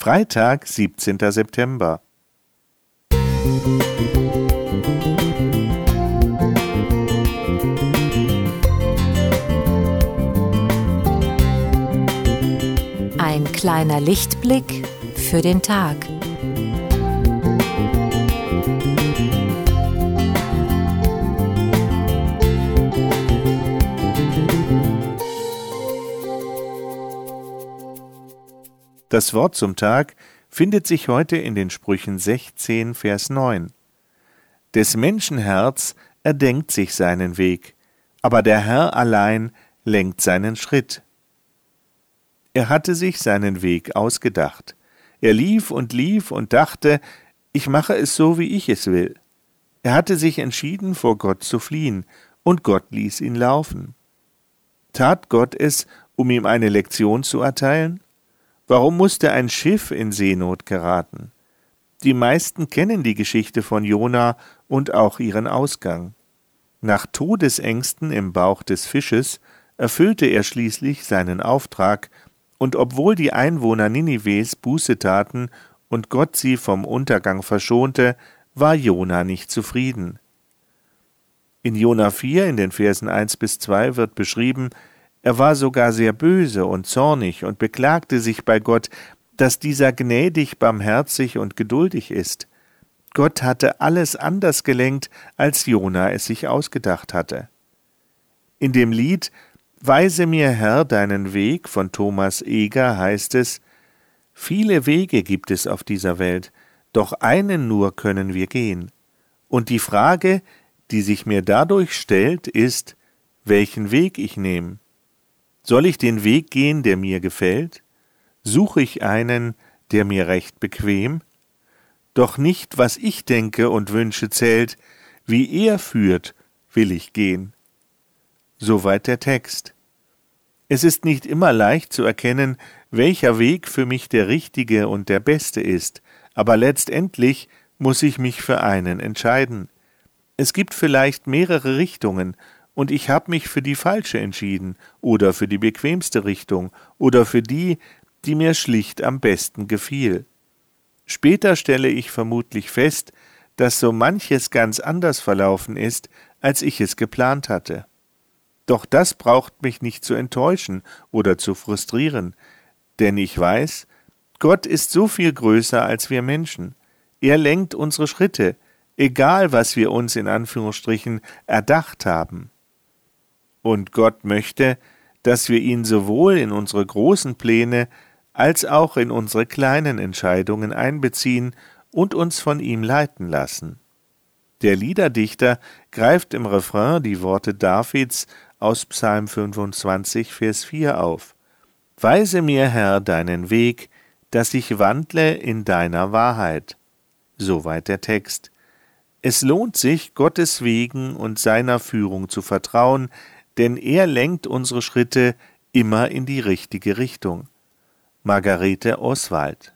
Freitag, 17. September. Ein kleiner Lichtblick für den Tag. Das Wort zum Tag findet sich heute in den Sprüchen 16, Vers 9. Des Menschen Herz erdenkt sich seinen Weg, aber der Herr allein lenkt seinen Schritt. Er hatte sich seinen Weg ausgedacht. Er lief und dachte, ich mache es so, wie ich es will. Er hatte sich entschieden, vor Gott zu fliehen, und Gott ließ ihn laufen. Tat Gott es, um ihm eine Lektion zu erteilen? Warum musste ein Schiff in Seenot geraten? Die meisten kennen die Geschichte von Jona und auch ihren Ausgang. Nach Todesängsten im Bauch des Fisches erfüllte er schließlich seinen Auftrag, und obwohl die Einwohner Ninives Buße taten und Gott sie vom Untergang verschonte, war Jona nicht zufrieden. In Jona 4, in den Versen 1-2 wird beschrieben, er war sogar sehr böse und zornig und beklagte sich bei Gott, dass dieser gnädig, barmherzig und geduldig ist. Gott hatte alles anders gelenkt, als Jona es sich ausgedacht hatte. In dem Lied »Weise mir, Herr, deinen Weg« von Thomas Eger heißt es: Viele Wege gibt es auf dieser Welt, doch einen nur können wir gehen. Und die Frage, die sich mir dadurch stellt, ist, welchen Weg ich nehme. Soll ich den Weg gehen, der mir gefällt? Suche ich einen, der mir recht bequem? Doch nicht, was ich denke und wünsche, zählt, wie er führt, will ich gehen. Soweit der Text. Es ist nicht immer leicht zu erkennen, welcher Weg für mich der richtige und der beste ist, aber letztendlich muss ich mich für einen entscheiden. Es gibt vielleicht mehrere Richtungen, und ich habe mich für die falsche entschieden oder für die bequemste Richtung oder für die, die mir schlicht am besten gefiel. Später stelle ich vermutlich fest, dass so manches ganz anders verlaufen ist, als ich es geplant hatte. Doch das braucht mich nicht zu enttäuschen oder zu frustrieren, denn ich weiß, Gott ist so viel größer als wir Menschen. Er lenkt unsere Schritte, egal was wir uns in Anführungsstrichen erdacht haben. Und Gott möchte, dass wir ihn sowohl in unsere großen Pläne als auch in unsere kleinen Entscheidungen einbeziehen und uns von ihm leiten lassen. Der Liederdichter greift im Refrain die Worte Davids aus Psalm 25, Vers 4 auf. Weise mir, Herr, deinen Weg, dass ich wandle in deiner Wahrheit. Soweit der Text. Es lohnt sich, Gottes Wegen und seiner Führung zu vertrauen, denn er lenkt unsere Schritte immer in die richtige Richtung. Margarete Oswald.